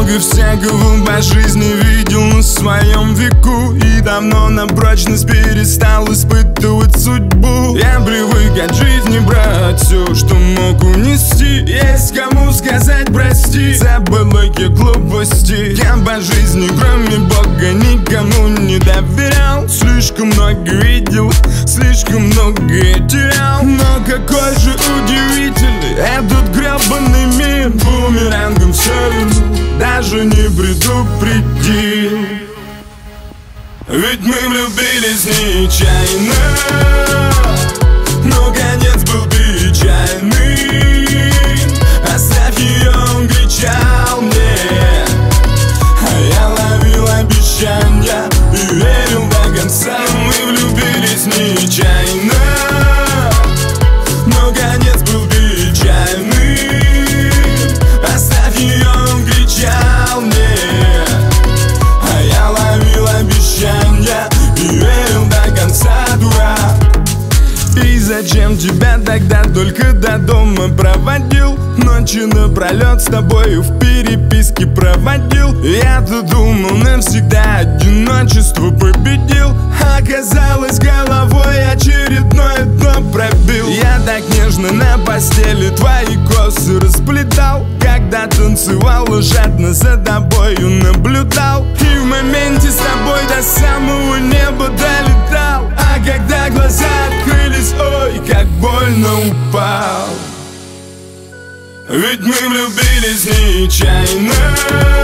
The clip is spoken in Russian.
много всякого по жизни видел на своем веку, и давно на прочность перестал испытывать судьбу. Я привык от жизни брать все, что мог унести. Есть кому сказать прости за былые глупости. Я по жизни, кроме Бога, никому не доверял. Слишком много видел, слишком много терял. Но какой же удивительный этот гребаный мир. Бумерангом все вернул, даже не предупредил. Ведь мы влюбились нечаянно, но конец был печальный. Оставь ее, он кричал мне, а я ловил обещания и верил до конца. Мы влюбились нечаянно, но конец был печальный. Оставь ее, он кричал мне, а я ловил обещания и верил до конца, дурак. И зачем тебя тогда только до дома проводил? Ночи напролет с тобою в переписке проводил. Я-то думал, навсегда одиночество победил. Оказалось, головой очередное дно пробил. Я так нежно на постели твои косы расплетал, когда танцевал и жадно за тобою наблюдал. И в моменте с тобой до самого неба долетал. А когда глаза открылись, ой, как больно упал. Ведь мы влюбились нечаянно,